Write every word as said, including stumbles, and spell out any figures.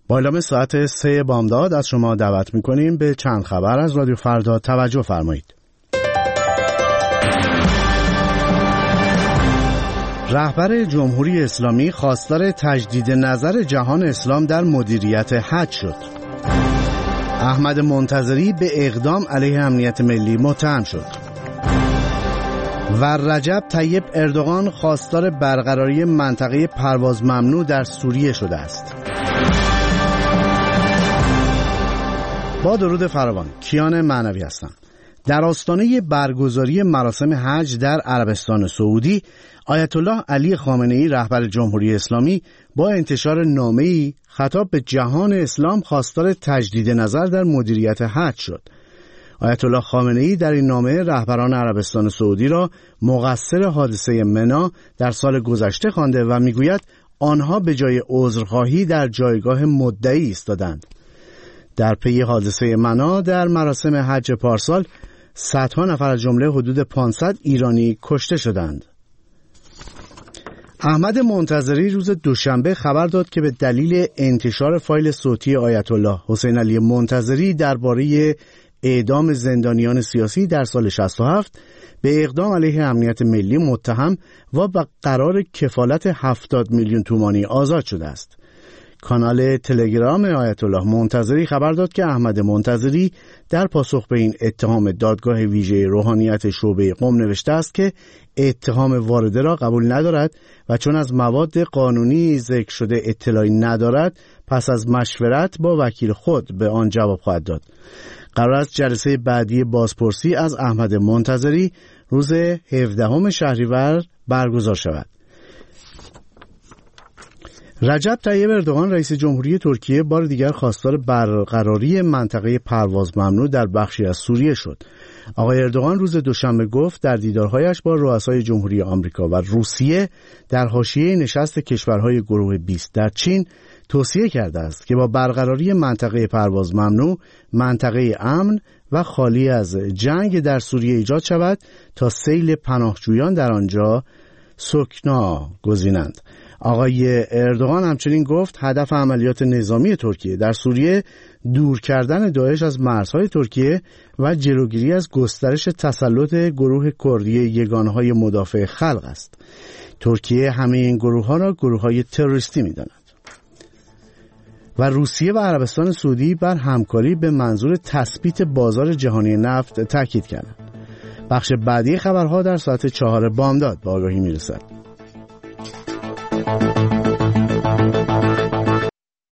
با اعلام ساعت سه بامداد از شما دعوت می‌کنیم به چند خبر از رادیو فردا توجه فرمایید. رهبر جمهوری اسلامی خواستار تجدید نظر جهان اسلام در مدیریت حج شد. احمد منتظری به اقدام علیه امنیت ملی متهم شد. و رجب طیب اردوغان خواستار برقراری منطقه پرواز ممنوع در سوریه شده است. با درود فراوان، کیان معنوی هستم. در آستانه برگزاری مراسم حج در عربستان سعودی، آیت الله علی خامنه‌ای رهبر جمهوری اسلامی با انتشار نامه‌ای خطاب به جهان اسلام خواستار تجدید نظر در مدیریت حج شد. آیت الله خامنه‌ای در این نامه رهبران عربستان سعودی را مقصر حادثه منی در سال گذشته خوانده و میگوید آنها به جای عذرخواهی در جایگاه مدعی ایستادند. در پی حادثه منی در مراسم حج پارسال صدها نفر از جمله حدود پانصد ایرانی کشته شدند. احمد منتظری روز دوشنبه خبر داد که به دلیل انتشار فایل صوتی آیت الله حسین علی منتظری درباره اعدام زندانیان سیاسی در سال شصت و هفت به اقدام علیه امنیت ملی متهم و به قرار کفالت هفتاد میلیون تومانی آزاد شده است. کانال تلگرام آیت الله منتظری خبر داد که احمد منتظری در پاسخ به این اتهام دادگاه ویژه روحانیت شعبه قم نوشته است که اتهام وارده را قبول ندارد و چون از مواد قانونی ذکر شده اطلاعی ندارد پس از مشورت با وکیل خود به آن جواب خواهد داد. قرار است جلسه بعدی بازپرسی از احمد منتظری روز هفدهم شهریور برگزار شود. رجب طیب اردوغان رئیس جمهوری ترکیه بار دیگر خواستار برقراری منطقه پرواز ممنوع در بخشی از سوریه شد. آقای اردوغان روز دوشنبه گفت در دیدارهایش با رؤسای جمهوری آمریکا و روسیه در حاشیه نشست کشورهای گروه بیست در چین توصیه کرده است که با برقراری منطقه پرواز ممنوع منطقه امن و خالی از جنگ در سوریه ایجاد شود تا سیل پناهجویان در آنجا سکنا گزینند. آقای اردوغان همچنین گفت هدف عملیات نظامی ترکیه در سوریه دور کردن داعش از مرزهای ترکیه و جلوگیری از گسترش تسلط گروه کردی یگانه‌های مدافع خلق است. ترکیه همه این گروه‌ها را گروه‌های تروریستی می‌داند. و روسیه و عربستان سعودی بر همکاری به منظور تثبیت بازار جهانی نفت تاکید کردند. بخش بعدی خبرها در ساعت چهار بامداد به آگاهی می‌رسد.